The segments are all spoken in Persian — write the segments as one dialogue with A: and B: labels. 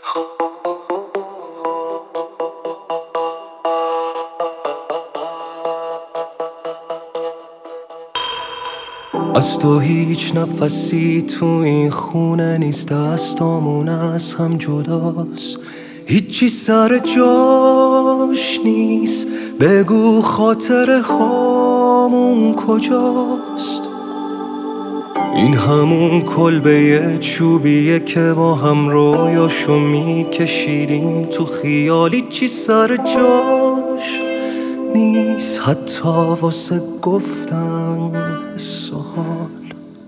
A: از تو هیچ نفسی تو این خونه نیست، دستامون از هم جداست، هیچی سر جاش نیست. بگو خاطر هامون کجاست؟ این همون کلبه چوبیه که ما هم رویاشو میکشیدیم تو خیال، هیچی سر جاش نیست، حتی واسه گفتن حس و حال.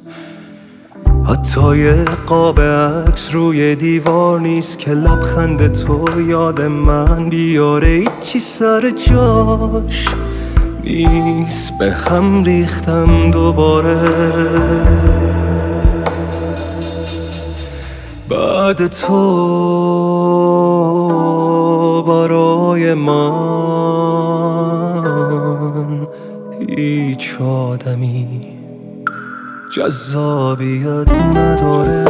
A: حتی یه قاب عکس روی دیوار نیست که لبخند تو یاد من بیاره، هیچی سر جاش نیست. به هم ریختم دوباره بعد تو برای من هیچ آدمی جذابیت نداره.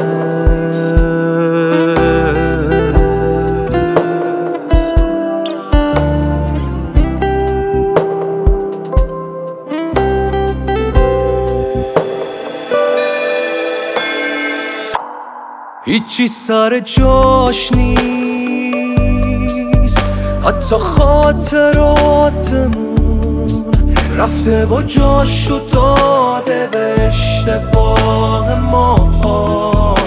A: هیچی سر جاش نیست، حتی خاطراتمون رفته و جاشو داده به اشتباه ما.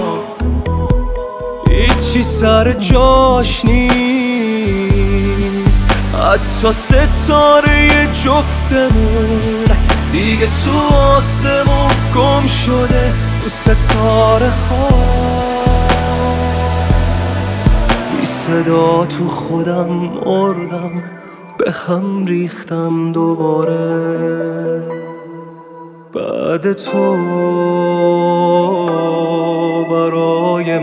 A: هیچی سر جاش نیست، حتی ستاره جفتمون دیگه تو آسمون گم شده تو ستاره ها. بی صدا تو خودم مردم، به هم ریختم دوباره بعد تو برای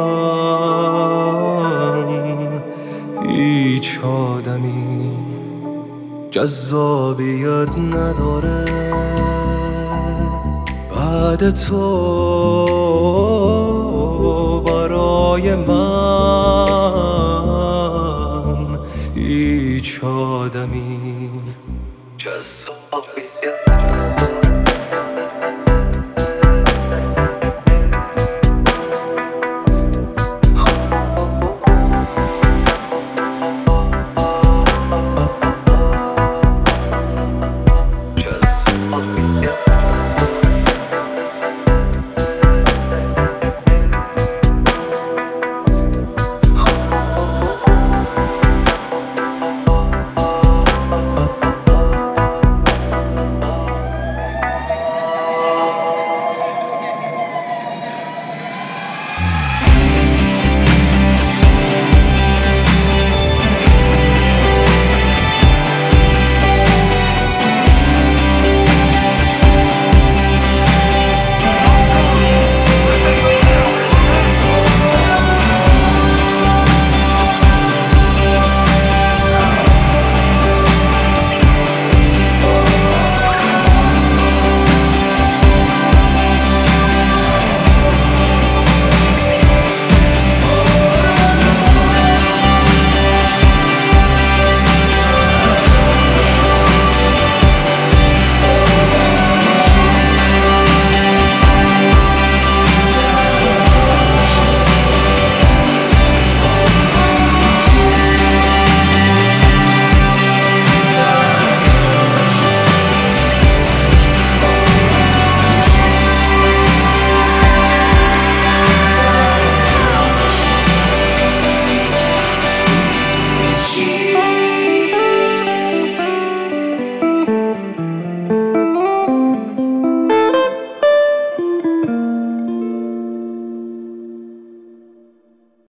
A: من هیچ آدمی جذابیت نداره. بعد تو برای من هیچ آدمی